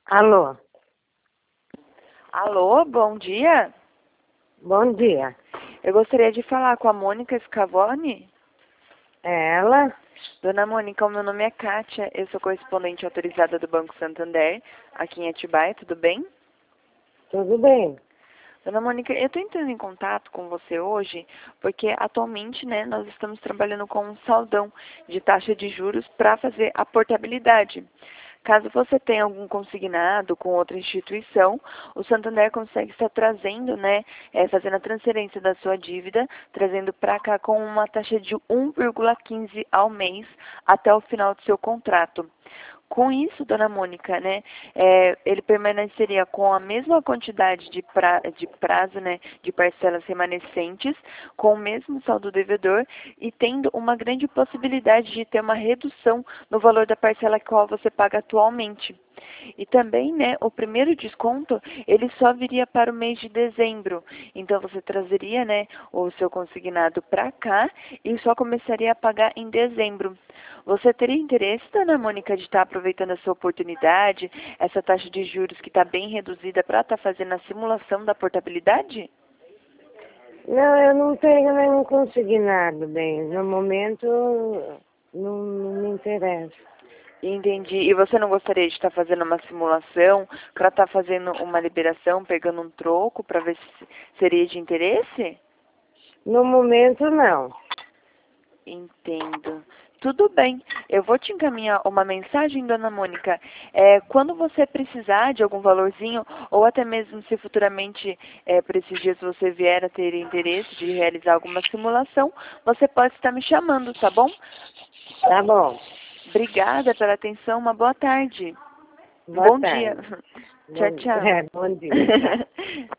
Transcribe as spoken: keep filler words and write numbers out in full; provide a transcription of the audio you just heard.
Alô, Alô, bom dia. bom dia. Eu gostaria de falar com a Mônica Scavone. É ela? Dona Mônica, o meu nome é Kátia, eu sou correspondente autorizada do Banco Santander, aqui em Atibaia, tudo bem? Tudo bem? Dona Mônica, eu estou entrando em contato com você hoje porque atualmente, né, nós estamos trabalhando com um saldão de taxa de juros para fazer a portabilidade. Caso você tenha algum consignado com outra instituição, o Santander consegue estar trazendo, né, é, fazendo a transferência da sua dívida, trazendo para cá com uma taxa de um vírgula quinze ao mês até o final do seu contrato. Com isso, dona Mônica, né, é, ele permaneceria com a mesma quantidade de, pra, de prazo, né, de parcelas remanescentes, com o mesmo saldo devedor e tendo uma grande possibilidade de ter uma redução no valor da parcela qual você paga atualmente. E também, né, o primeiro desconto, ele só viria para o mês de dezembro. Então, você trazeria, né, o seu consignado para cá e só começaria a pagar em dezembro. Você teria interesse, dona Mônica, de estar aproveitando essa oportunidade, essa taxa de juros que está bem reduzida para estar fazendo a simulação da portabilidade? Não, eu não tenho nenhum consignado, bem. No momento, não, não me interessa. Entendi. E você não gostaria de estar fazendo uma simulação para estar fazendo uma liberação, pegando um troco para ver se seria de interesse? No momento, não. Entendo. Tudo bem. Eu vou te encaminhar uma mensagem, dona Mônica. É, quando você precisar de algum valorzinho, ou até mesmo se futuramente, é, por esses dias, você vier a ter interesse de realizar alguma simulação, você pode estar me chamando, tá bom? Tá bom. Obrigada pela atenção. Uma boa tarde. Boa Bom dia. tarde. Tchau, Bom, tchau. é, bom dia. Tchau.